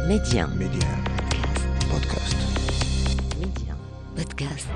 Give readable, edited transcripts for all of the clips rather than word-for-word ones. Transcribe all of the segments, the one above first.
ميديان بودكاست. ميديان بودكاست.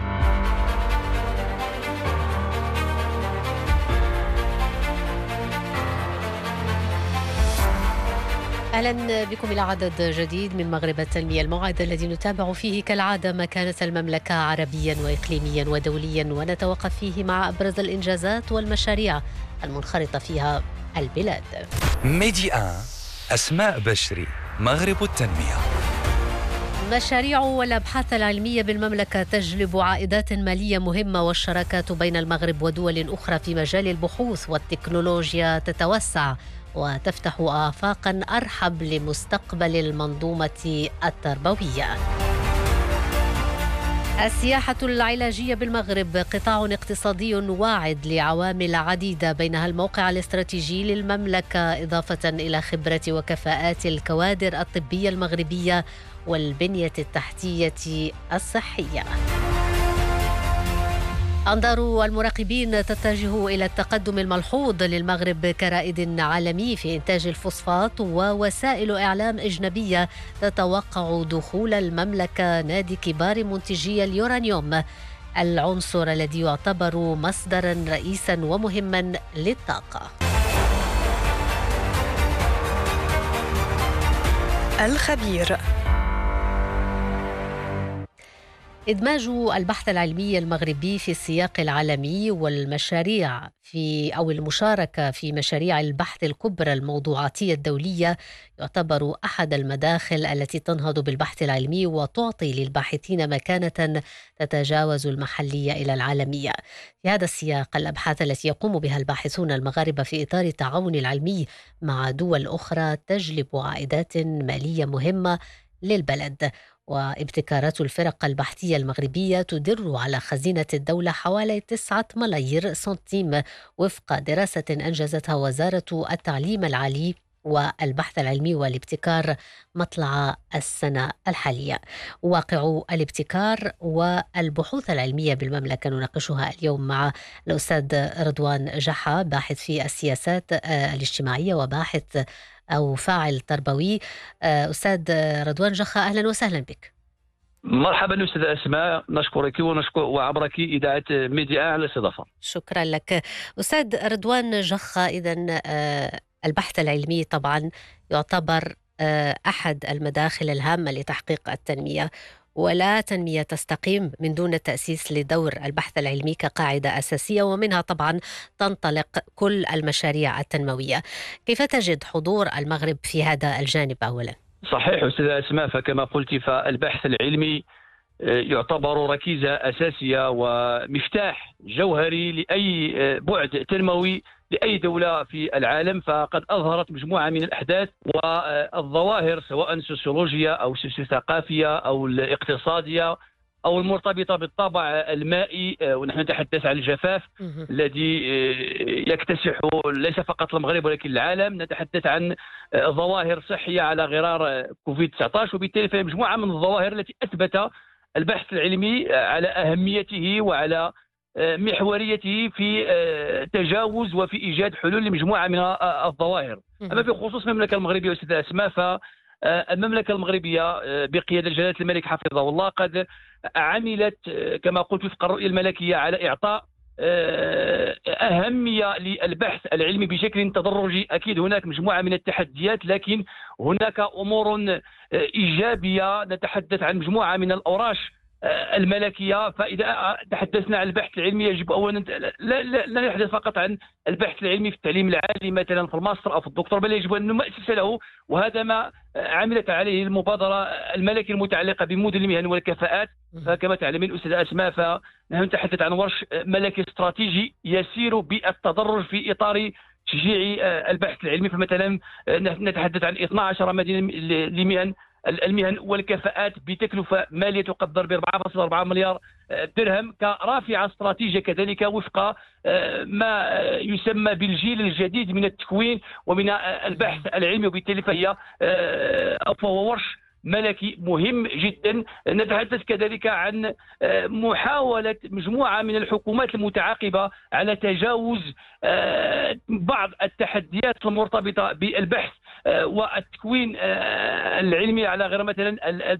أهلا بكم إلى عدد جديد من مغرب التنمية الموعد الذي نتابع فيه كالعادة مكانة المملكة عربيا وإقليميا ودوليا، ونتوقف فيه مع أبرز الإنجازات والمشاريع المنخرطة فيها البلاد. ميديان أسماء بشري، مغرب التنمية. مشاريع والأبحاث العلمية بالمملكة تجلب عائدات مالية مهمة، والشراكات بين المغرب ودول أخرى في مجال البحوث والتكنولوجيا تتوسع وتفتح آفاقا أرحب لمستقبل المنظومة التربوية. السياحة العلاجية بالمغرب قطاع اقتصادي واعد لعوامل عديدة، بينها الموقع الاستراتيجي للمملكة إضافة إلى خبرة وكفاءات الكوادر الطبية المغربية والبنية التحتية الصحية. أنظار المراقبين تتجه إلى التقدم الملحوظ للمغرب كرائد عالمي في إنتاج الفوسفات، ووسائل إعلام أجنبية تتوقع دخول المملكة نادي كبار منتجي اليورانيوم، العنصر الذي يعتبر مصدرا رئيسا ومهما للطاقة. الخبير. إدماج البحث العلمي المغربي في السياق العالمي والمشاريع المشاركة في مشاريع البحث الكبرى الموضوعاتية الدولية يعتبر أحد المداخل التي تنهض بالبحث العلمي وتعطي للباحثين مكانة تتجاوز المحلية إلى العالمية. في هذا السياق، الأبحاث التي يقوم بها الباحثون المغاربة في إطار التعاون العلمي مع دول أخرى تجلب عائدات مالية مهمة للبلد، وابتكارات الفرق البحثية المغربية تدر على خزينة الدولة حوالي 9 ملايير سنتيم، وفق دراسة أنجزتها وزارة التعليم العالي والبحث العلمي والابتكار مطلع السنة الحالية. واقع الابتكار والبحوث العلمية بالمملكة نناقشها اليوم مع الأستاذ رضوان جحا، باحث في السياسات الاجتماعية وباحث أو فاعل تربوي. أستاذ رضوان جحا، أهلا وسهلا بك. مرحبا أستاذ أسماء، نشكرك ونشكر وعبرك إذاعة ميديا على الاستضافة. شكرا لك أستاذ رضوان جحا. إذن البحث العلمي طبعا يعتبر أحد المداخل الهامة لتحقيق التنمية، ولا تنمية تستقيم من دون التأسيس لدور البحث العلمي كقاعدة أساسية، ومنها طبعا تنطلق كل المشاريع التنموية. كيف تجد حضور المغرب في هذا الجانب أولا؟ صحيح أستاذ أسماء، فكما قلت فالبحث العلمي يعتبر ركيزة أساسية ومفتاح جوهري لأي بعد تنموي لأي دولة في العالم. فقد أظهرت مجموعة من الأحداث والظواهر سواء سوسيولوجية أو ثقافية أو الاقتصادية أو المرتبطة بالطابع المائي، ونحن نتحدث عن الجفاف الذي يكتسح ليس فقط المغرب ولكن العالم. نتحدث عن ظواهر صحية على غرار كوفيد-19، وبالتالي فهي مجموعة من الظواهر التي أثبت البحث العلمي على أهميته وعلى محوريته في تجاوز وفي إيجاد حلول لمجموعة من الظواهر. أما بخصوص المملكة المغربية أستاذ أسماء، فالمملكة المغربية بقيادة جلالة الملك حفظه الله قد عملت كما قلت وفق الرؤية الملكية على إعطاء أهمية للبحث العلمي بشكل تدرجي. أكيد هناك مجموعة من التحديات، لكن هناك أمور إيجابية. نتحدث عن مجموعة من الأوراش الملكية. فإذا تحدثنا عن البحث العلمي يجب أولا لا نتحدث فقط عن البحث العلمي في التعليم العالي مثلا في الماستر أو في الدكتوراه، بل يجب أن نؤسس له، وهذا ما عملت عليه المبادرة الملكية المتعلقة بمدن المهن والكفاءات. فكما تعلمين أستاذ أسماء، فنحن نتحدث عن ورش ملكي استراتيجي يسير بالتدرج في إطار تشجيع البحث العلمي. فمثلا نتحدث عن 12 مدينة لمهن المهن والكفاءات بتكلفة مالية تقدر ب 4.4 مليار درهم كرافعة استراتيجية، كذلك وفق ما يسمى بالجيل الجديد من التكوين ومن البحث العلمي. وبالتالي فهو ورش ملكي مهم جدا. نتحدث كذلك عن محاولة مجموعة من الحكومات المتعاقبة على تجاوز بعض التحديات المرتبطة بالبحث والتكوين العلمي، على غير مثلا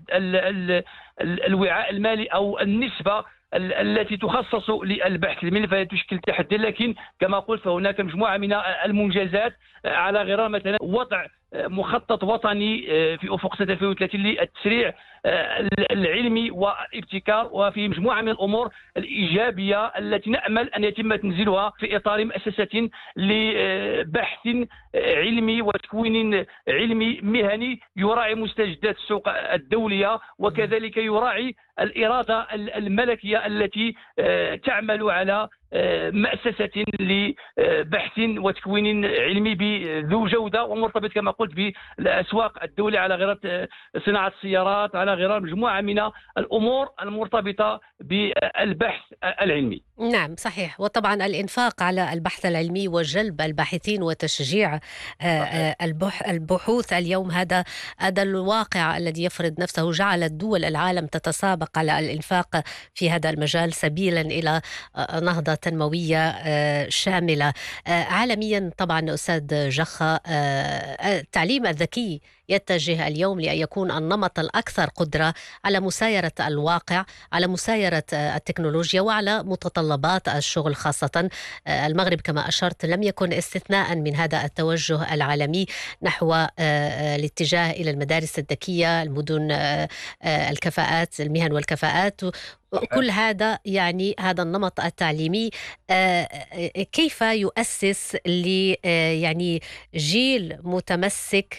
الوعاء المالي أو النسبة التي تخصص للبحث العلمي، فهي تشكل تحدي. لكن كما قلت فهناك مجموعة من المنجزات، على غرار مثلا وضع مخطط وطني في أفق 2030 للتسريع العلمي والابتكار، وفي مجموعة من الأمور الإيجابية التي نأمل أن يتم تنزيلها في إطار مؤسسة لبحث علمي وتكوين علمي مهني يراعي مستجدات السوق الدولية، وكذلك يراعي الإرادة الملكية التي تعمل على مؤسسة لبحث وتكوين علمي بذو جودة ومرتبط كما قلت بالأسواق الدولية، على غرار صناعة السيارات، على غرار مجموعة من الأمور المرتبطة بالبحث العلمي. نعم صحيح، وطبعا الإنفاق على البحث العلمي وجلب الباحثين وتشجيع البحوث اليوم، هذا الواقع الذي يفرض نفسه، جعل دول العالم تتسابق على الإنفاق في هذا المجال سبيلا إلى نهضة تنموية شاملة عالميا. طبعا أستاذ جخا، التعليم الذكي يتجه اليوم لأن يكون النمط الأكثر قدرة على مسايرة الواقع، على مسايرة التكنولوجيا، وعلى متطلبات الشغل خاصة. المغرب كما أشرت لم يكن استثناء من هذا التوجه العالمي نحو الاتجاه إلى المدارس الذكية، المدن، الكفاءات، المهن والكفاءات، كل هذا يعني هذا النمط التعليمي كيف يؤسس يعني جيل متمسك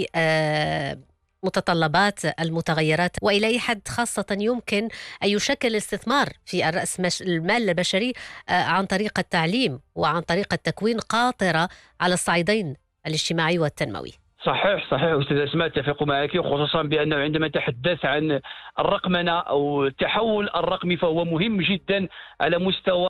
بمتطلبات المتغيرات، وإلى أي حد خاصة يمكن أن يشكل استثمار في رأس المال البشري عن طريق التعليم وعن طريق التكوين قاطرة على الصعيدين الاجتماعي والتنموي. صحيح أستاذ أسماء، أتفق معك، وخصوصا بأنه عندما نتحدث عن الرقمنة أو التحول الرقمي فهو مهم جدا على مستوى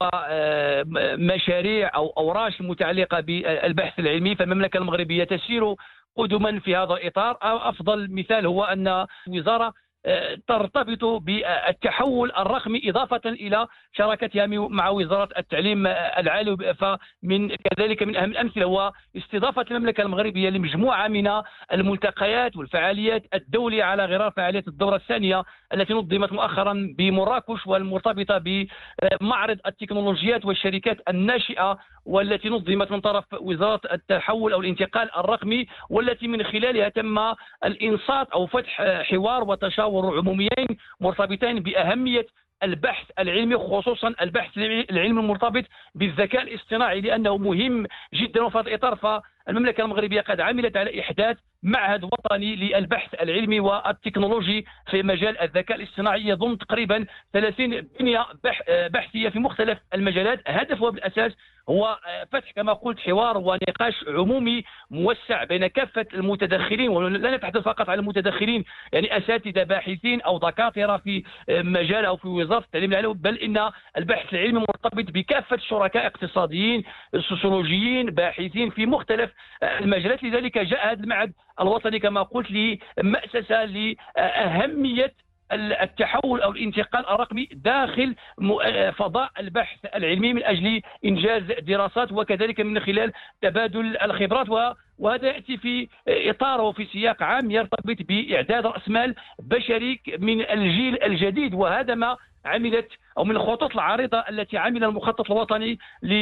مشاريع أو أوراش المتعلقة بالبحث العلمي. فالمملكة المغربية تسير قدما في هذا الإطار. أفضل مثال هو أن الوزارة ترتبط بالتحول الرقمي إضافة إلى شراكتها مع وزارة التعليم العالي. فمن كذلك من أهم الأمثلة هو استضافة المملكة المغربية لمجموعة من الملتقيات والفعاليات الدولية، على غرار فعالية الدورة الثانية التي نظمت مؤخرا بمراكش والمرتبطة بمعرض التكنولوجيات والشركات الناشئة، والتي نظمت من طرف وزارة التحول أو الانتقال الرقمي، والتي من خلالها تم الإنصات أو فتح حوار وتشاور عموميين مرتبطين بأهمية البحث العلمي، خصوصا البحث العلمي المرتبط بالذكاء الاصطناعي، لأنه مهم جدا. وفي هذا الإطار فالمملكة المغربية قد عملت على إحداث معهد وطني للبحث العلمي والتكنولوجي في مجال الذكاء الاصطناعي، يضم تقريبا 30 بنية بحثية في مختلف المجالات. هدفه بالأساس هو فتح كما قلت حوار ونقاش عمومي موسع بين كافة المتدخلين، ولا نتحدث فقط عن المتدخلين يعني أساتذة باحثين أو دكاترة في مجال أو في وزارة التعليم العالي، بل إن البحث العلمي مرتبط بكافة شركاء اقتصاديين، سوسيولوجيين، باحثين في مختلف المجالات. لذلك جاء هذا المعهد الوطني كما قلت لمؤسسة لأهمية التحول أو الانتقال الرقمي داخل فضاء البحث العلمي من أجل إنجاز دراسات وكذلك من خلال تبادل الخبرات. وهذا يأتي في إطار وفي سياق عام يرتبط بإعداد رأس مال بشري من الجيل الجديد، وهذا ما عملت أو من الخطوط العريضة التي عمل المخطط الوطني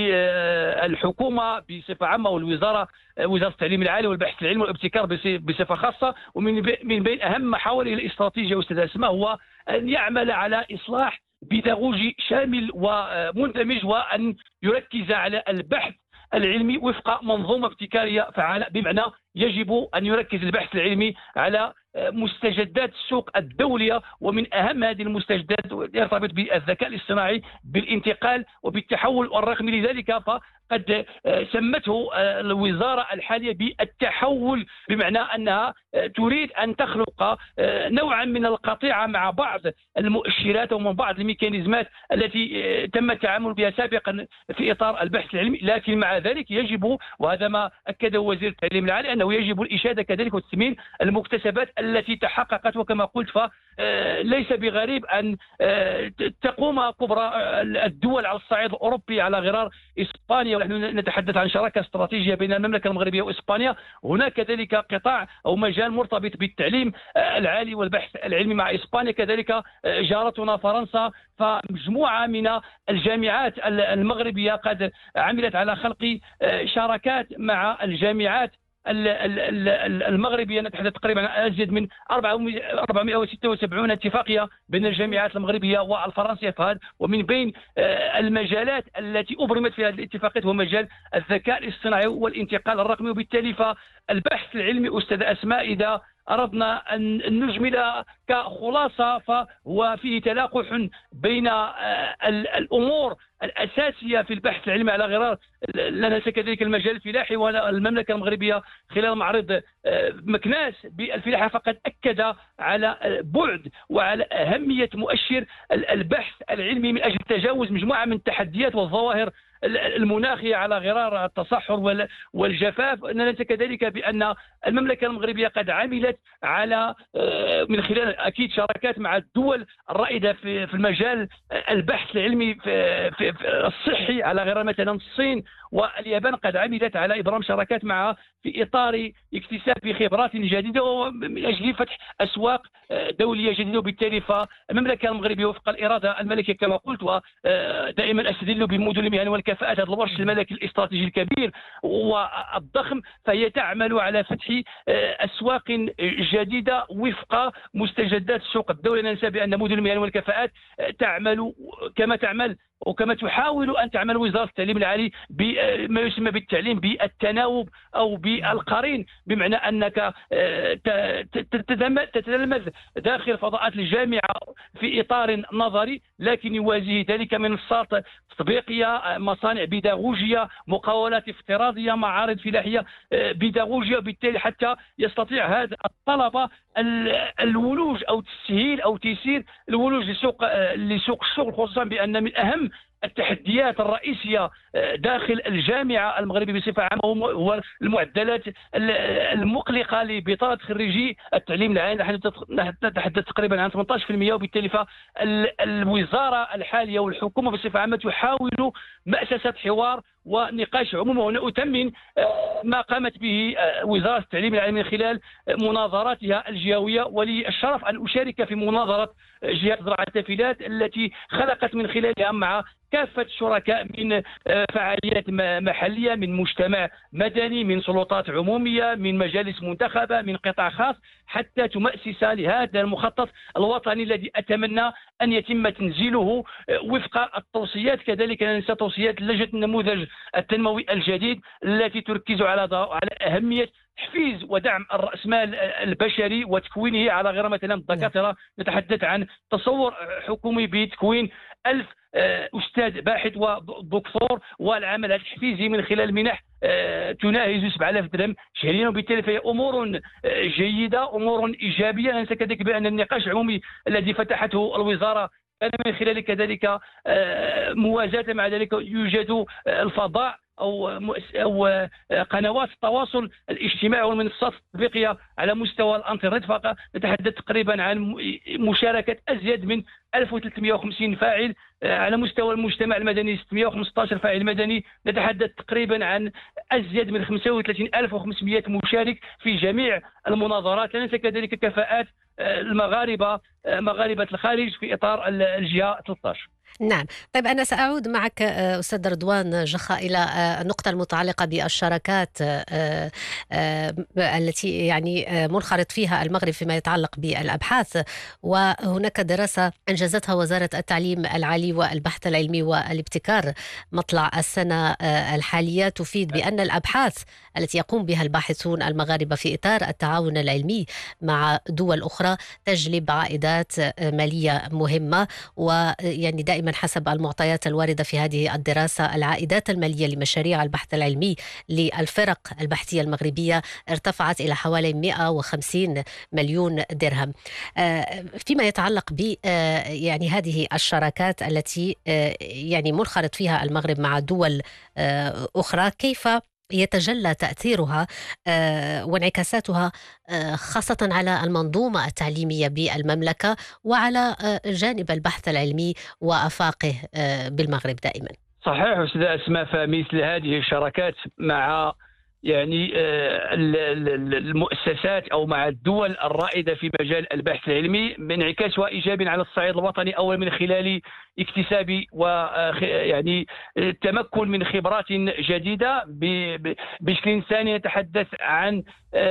للحكومة بصفة عامة والوزارة، وزارة التعليم العالي والبحث العلمي والابتكار بصفة خاصة. ومن بين أهم محاور الاستراتيجية أستاذ أسماء هو أن يعمل على إصلاح بيداغوجي شامل ومندمج، وأن يركز على البحث العلمي وفق منظومة ابتكارية فعالة، بمعنى يجب أن يركز البحث العلمي على مستجدات السوق الدولية، ومن أهم هذه المستجدات يرتبط بالذكاء الاصطناعي، بالانتقال وبالتحول الرقمي. لذلك فقد سمته الوزارة الحالية بالتحول، بمعنى أنها تريد أن تخلق نوعا من القطيعة مع بعض المؤشرات ومن بعض الميكانيزمات التي تم التعامل بها سابقا في إطار البحث العلمي. لكن مع ذلك يجب، وهذا ما أكده وزير التعليم العالي، أنه أنه يجب الإشادة كذلك وتثمين المكتسبات التي تحققت. وكما قلت فليس بغريب أن تقوم كبرى الدول على الصعيد الأوروبي على غرار إسبانيا، ونحن نتحدث عن شراكة استراتيجية بين المملكة المغربية وإسبانيا. هناك كذلك قطاع أو مجال مرتبط بالتعليم العالي والبحث العلمي مع إسبانيا، كذلك جارتنا فرنسا. فمجموعة من الجامعات المغربية قد عملت على خلق شراكات مع الجامعات المغربية. نتحدث تقريبا عن أزيد من 476 اتفاقية بين الجامعات المغربية والفرنسية. ومن بين المجالات التي أبرمت في هذه الاتفاقيات هو مجال الذكاء الاصطناعي والانتقال الرقمي. وبالتالي فالبحث العلمي أستاذ أسماء إذا أردنا أن نجمل كخلاصة فهو فيه تلاقح بين الأمور الأساسية في البحث العلمي على غرار لا ننسى كذلك المجال الفلاحي. والمملكة المغربية خلال معرض مكناس بالفلاحة فقد أكد على بعد وعلى أهمية مؤشر البحث العلمي من أجل تجاوز مجموعة من التحديات والظواهر المناخية على غرار التصحر والجفاف. ننسى كذلك بأن المملكة المغربية قد عملت على من خلال أكيد شراكات مع الدول الرائدة في المجال البحث العلمي في الصحي على غرار مثلا الصين واليابان. قد عملت على إبرام شراكات معها في إطار اكتساب خبرات جديدة ومن أجل فتح أسواق دولية جديدة. وبالتالي فالمملكة المغربية وفق الإرادة الملكية كما قلت ودائما أستدل بمدن المهن والكفاءات هذا الورش الملكي الاستراتيجي الكبير والضخم، فهي تعمل على فتح أسواق جديدة وفق مستجدات سوق الدولة. ننسى بأن مدن المهن والكفاءات تعمل كما تعمل وكما تحاول أن تعمل وزارة التعليم العالي بما يسمى بالتعليم بالتناوب أو بالقرين، بمعنى أنك تتلمذ داخل فضاءات الجامعة في إطار نظري لكن يوازيه ذلك منصات تطبيقية، مصانع بيداغوجية، مقاولات افتراضية، معارض فلاحية بيداغوجية. وبالتالي حتى يستطيع هذا الطلبة الولوج أو تسهيل أو تيسير الولوج لسوق الشغل، خصوصا بأن من أهم التحديات الرئيسية داخل الجامعة المغربية بصفة عامة هو المعدلات المقلقة لبطالة خريجي التعليم العالي. نحن نتحدث تقريبا عن 18%. وبالتالي فالوزارة الحالية والحكومة بصفة عامة تحاول مأسسة حوار ونقاش عمومي. وهنا أثمن ما قامت به وزارة التعليم العالي من خلال مناظراتها الجهوية، ولي الشرف أن أشارك في مناظرة جهة زراعة التافلات التي خلقت من خلالها مع كافة الشركاء من فعاليات محلية، من مجتمع مدني، من سلطات عمومية، من مجالس منتخبة، من قطاع خاص، حتى تمأسس لهذا المخطط الوطني الذي أتمنى أن يتم تنزيله وفق التوصيات. كذلك لا ننسى توصيات لجنة النموذج التنموي الجديد التي تركز على أهمية تحفيز ودعم الرأسمال البشري وتكوينه على غير مثلا الدكاترة. نتحدث عن تصور حكومي بتكوين 1000 أستاذ باحث ودكتور، والعمل التحفيزي من خلال منح تناهز 7000 درهم شهريا. وبالتالي فهي أمور جيدة، أمور إيجابية. ننسى كذلك بأن النقاش العمومي الذي فتحته الوزارة كان من خلال كذلك موازاة مع ذلك يوجد الفضاء أو قنوات التواصل الاجتماعي والمنصات التطبيقية على مستوى الانترنت. فقط نتحدث تقريبا عن مشاركة أزيد من 1350 فاعل على مستوى المجتمع المدني، 615 فاعل مدني. نتحدث تقريبا عن أزيد من 35500 مشارك في جميع المناظرات. لا ننسى كذلك كفاءات مغاربة الخارج في إطار الجهة 13. نعم. طيب أنا سأعود معك أستاذ رضوان جخا إلى النقطة المتعلقة بالشراكات التي يعني منخرط فيها المغرب فيما يتعلق بالأبحاث. وهناك دراسة أنجزتها وزارة التعليم العالي والبحث العلمي والابتكار مطلع السنة الحالية تفيد بأن الأبحاث التي يقوم بها الباحثون المغاربة في إطار التعاون العلمي مع دول أخرى تجلب عائدات مالية مهمة. ويعني دائما حسب المعطيات الواردة في هذه الدراسة العائدات المالية لمشاريع البحث العلمي للفرق البحثية المغربية ارتفعت إلى حوالي 150 مليون درهم. فيما يتعلق ب يعني هذه الشراكات التي يعني منخرط فيها المغرب مع دول أخرى، كيف يتجلى تأثيرها وانعكاساتها خاصة على المنظومة التعليمية بالمملكة وعلى جانب البحث العلمي وآفاقه بالمغرب دائما. صحيح أستاذ أسماء، فمثل هذه الشراكات مع يعني المؤسسات أو مع الدول الرائدة في مجال البحث العلمي بانعكاسها إيجابي على الصعيد الوطني، أولا من خلال اكتساب ويعني التمكن من خبرات جديدة، بشكل ثاني نتحدث عن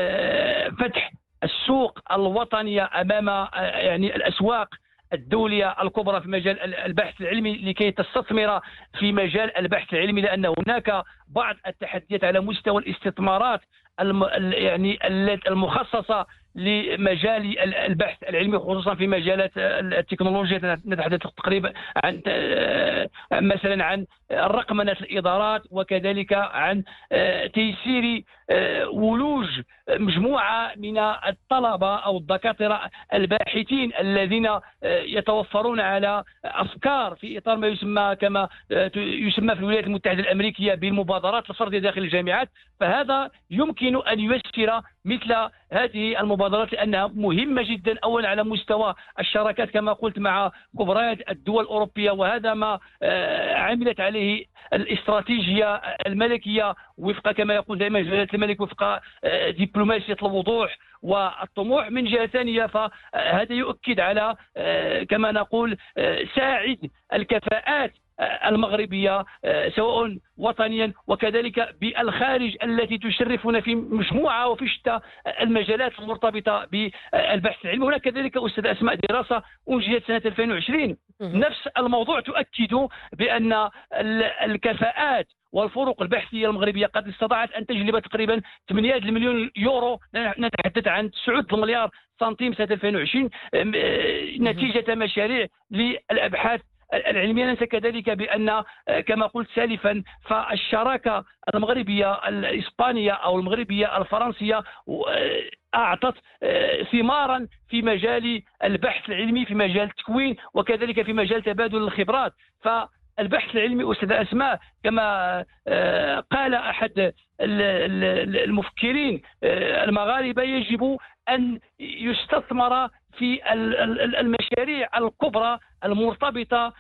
فتح السوق الوطنية أمام يعني الأسواق الدولية الكبرى في مجال البحث العلمي لكي تستثمر في مجال البحث العلمي، لأن هناك بعض التحديات على مستوى الاستثمارات يعني المخصصة لمجال البحث العلمي، خصوصا في مجالات التكنولوجيا. نتحدث تقريبا عن مثلا عن رقمنة الإدارات، وكذلك عن تيسير ولوج مجموعة من الطلبة أو الدكاترة الباحثين الذين يتوفرون على أفكار في إطار ما يسمى كما يسمى في الولايات المتحدة الأمريكية بالمبادرات الفردية داخل الجامعات. فهذا يمكن أن ييسر مثل هذه المبادرات، لأنها مهمة جدا، أولا على مستوى الشراكات كما قلت مع كبريات الدول الأوروبية، وهذا ما عملت عليه الاستراتيجية الملكية وفق كما يقول دائما جلالة الملك وفق دبلوماسية الوضوح والطموح. من جهة ثانية فهذا يؤكد على كما نقول ساعد الكفاءات المغربية سواء وطنيا وكذلك بالخارج التي تشرفنا في مجموعة وفي شتى المجالات المرتبطة بالبحث العلمي. هناك كذلك أستاذ أسماء دراسة أنجزت سنة 2020 نفس الموضوع تؤكد بأن الكفاءات والفروق البحثية المغربية قد استطاعت أن تجلب تقريبا 8 مليون يورو، نتحدث عن 9 مليار سنتيم سنة 2020 نتيجة مشاريع للأبحاث العلمية. ننسى كذلك بأن كما قلت سالفا فالشراكة المغربية الإسبانية أو المغربية الفرنسية أعطت ثمارا في مجال البحث العلمي، في مجال التكوين وكذلك في مجال تبادل الخبرات. فالبحث العلمي أستاذ أسماء كما قال أحد المفكرين المغاربة يجب أن يستثمر في المشاريع الكبرى المرتبطة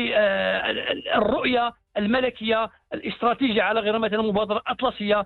بالرؤية الملكية الاستراتيجية على غرار مثلا المبادرة الأطلسية.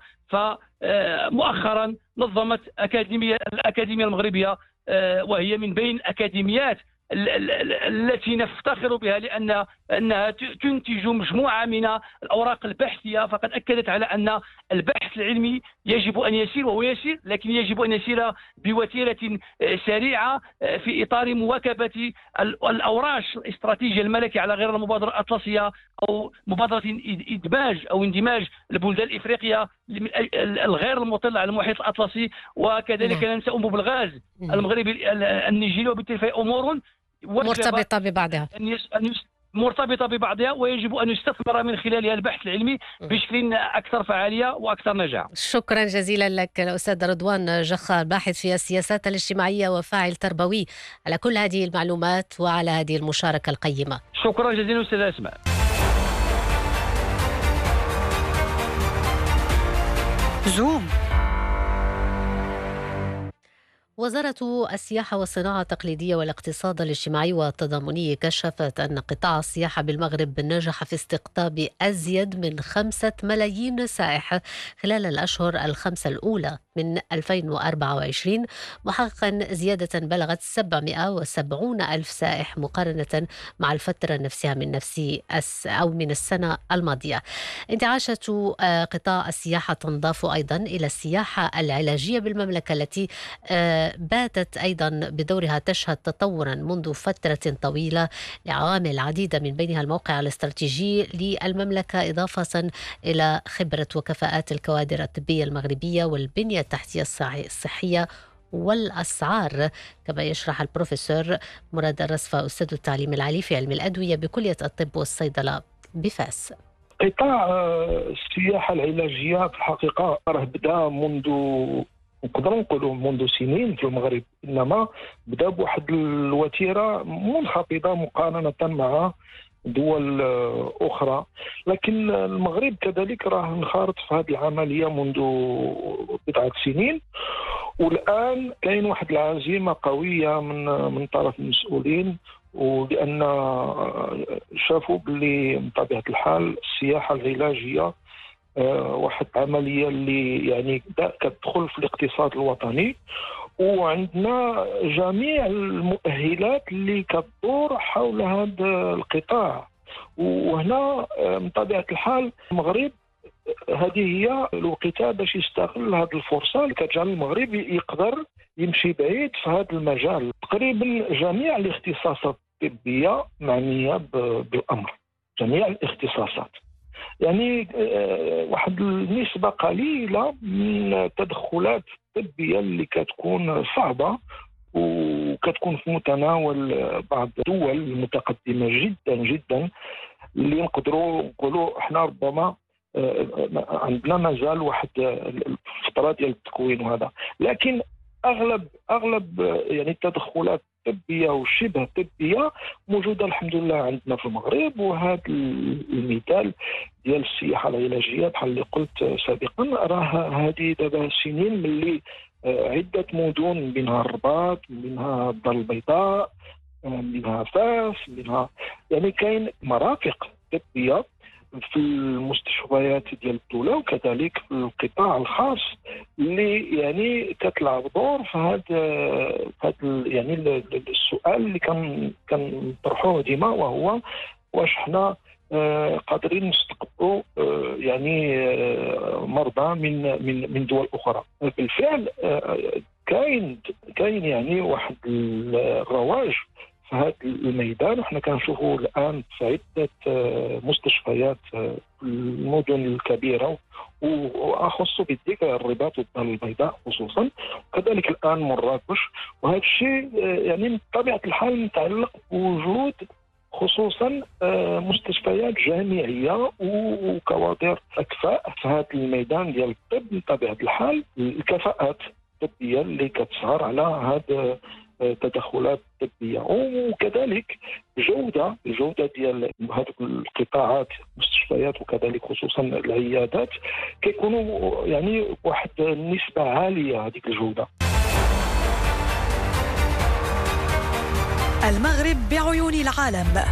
فمؤخرا نظمت الأكاديمية المغربية، وهي من بين أكاديميات التي نفتخر بها لأنها تنتج مجموعة من الأوراق البحثية. فقد أكدت على أن البحث العلمي يجب أن يسير، وهو يسير، لكن يجب أن يسير بوتيرة سريعة في إطار مواكبة الأوراش الاستراتيجية الملكية على غير المبادرة الأطلسية أو مبادرة إدماج أو اندماج البلدان الإفريقية الغير المطلة على المحيط الأطلسي، وكذلك ننسى أنبوب الغاز المغربي النيجيري. وبالتالي فهي أمور مرتبطة ببعضها مرتبطة ببعضها، ويجب أن يستثمر من خلالها البحث العلمي بشكل أكثر فعالية وأكثر نجاح. شكرا جزيلا لك الأستاذ رضوان جخار، باحث في السياسات الاجتماعية وفاعل تربوي، على كل هذه المعلومات وعلى هذه المشاركة القيمة. شكرا جزيلا أستاذ أسماء. زوم. وزارة السياحة والصناعة التقليدية والاقتصاد الاجتماعي والتضامني كشفت أن قطاع السياحة بالمغرب نجح في استقطاب أزيد من 5 ملايين سائح خلال الأشهر الخمسة الأولى من 2024، محققا زيادة بلغت 770 ألف سائح مقارنة مع الفترة نفسها من السنة الماضية. انتعاشة قطاع السياحة تنضاف أيضا إلى السياحة العلاجية بالمملكة التي باتت أيضا بدورها تشهد تطورا منذ فترة طويلة لعوامل عديدة، من بينها الموقع الاستراتيجي للمملكة، إضافة إلى خبرة وكفاءات الكوادر الطبية المغربية والبنية التحتية الصحية والأسعار، كما يشرح البروفيسور مراد الرصفة أستاذ التعليم العالي في علم الأدوية بكلية الطب والصيدلة بفاس. قطاع السياحة العلاجية في الحقيقة راه بدا نقدروا نقولوا منذ سنين في المغرب، انما بدا بواحد الوتيره منخفضه مقارنه مع دول أخرى. لكن المغرب كذلك راه انخرط في هذه العملية منذ بضعة سنين، والآن كاين واحد العزيمة قوية من طرف المسؤولين، ولأن شافوا باللي بطبيعة الحال السياحة العلاجية واحد عملية اللي يعني كتدخل في الاقتصاد الوطني، وعندنا جميع المؤهلات اللي كتدور حول هذا القطاع. وهنا بطبيعة الحال المغرب هذه هي الوقيته باش يستغل هذه الفرصه اللي كتجعل المغرب يقدر يمشي بعيد في هذا المجال. تقريبا جميع الاختصاصات الطبيه معنيه بالامر، جميع الاختصاصات، يعني واحد النسبه قليله من التدخلات الطبيه اللي كتكون صعبه وكتكون في متناول بعض الدول المتقدمه جدا جدا، اللي نقدروا نقولوا احنا ربما عندنا مازال واحد الفتره ديال التكوين وهذا. لكن اغلب يعني التدخلات الطبيه والشبه الطبيه موجوده الحمد لله عندنا في المغرب. وهذا المثال ديال السياحه العلاجيه بحال اللي قلت سابقا، راه هذه دابا سنين ملي عده مدن، منها الرباط، منها الدار البيضاء، منها فاس، منها يعني كاين مرافق طبيه في المستشفيات ديال الدولة وكذلك في القطاع الخاص اللي يعني كتلعب دور في هذا يعني السؤال اللي كنطرحوه ديما، وهو واش حنا قادرين نستقبلوا يعني مرضى من دول أخرى. بالفعل كاين يعني واحد الرواج في هذا الميدان، وحنا كنشوفوا الان في عده مستشفيات في المدن الكبيره، واخص بالذكر الرباط والدار البيضاء خصوصا، وكذلك الان مراكش. وهذا الشيء يعني بطبيعه الحال متعلق بوجود خصوصا مستشفيات جامعيه وكوادر اكفاء في هذا الميدان ديال الطب. بطبيعه الحال الكفاءات الطبيه اللي كتسهر على هذا تدخلات طبيه، وكذلك الجوده ديال هذه القطاعات المستشفيات وكذلك خصوصا العيادات كيكونوا يعني واحد النسبه عاليه هذيك الجوده. المغرب بعيون العالم.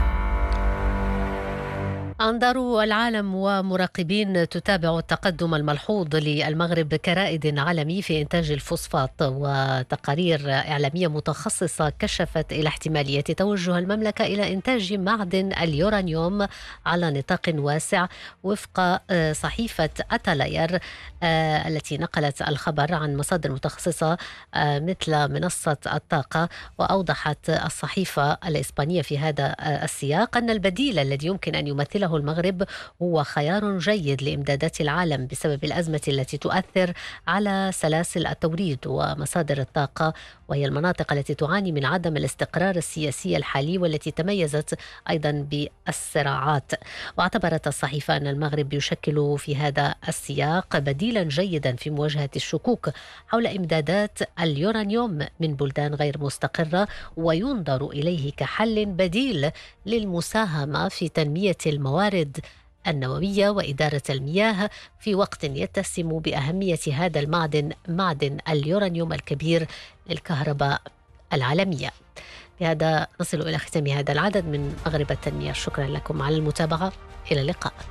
أنظار العالم ومراقبين تتابع التقدم الملحوظ للمغرب كرائد عالمي في إنتاج الفوسفات، وتقارير إعلامية متخصصة كشفت إلى احتمالية توجه المملكة إلى إنتاج معدن اليورانيوم على نطاق واسع، وفق صحيفة أتالاير التي نقلت الخبر عن مصادر متخصصة مثل منصة الطاقة. وأوضحت الصحيفة الإسبانية في هذا السياق أن البديل الذي يمكن أن يمثله المغرب هو خيار جيد لإمدادات العالم بسبب الأزمة التي تؤثر على سلاسل التوريد ومصادر الطاقة، وهي المناطق التي تعاني من عدم الاستقرار السياسي الحالي والتي تميزت أيضا بالصراعات. واعتبرت الصحيفة أن المغرب يشكل في هذا السياق بديلا جيدا في مواجهة الشكوك حول إمدادات اليورانيوم من بلدان غير مستقرة، وينظر إليه كحل بديل للمساهمة في تنمية الموارد النووية وإدارة المياه في وقت يتسم بأهمية هذا المعدن، معدن اليورانيوم الكبير للكهرباء العالمية. بهذا نصل إلى ختام هذا العدد من مغرب التنمية. شكرا لكم على المتابعة، إلى اللقاء.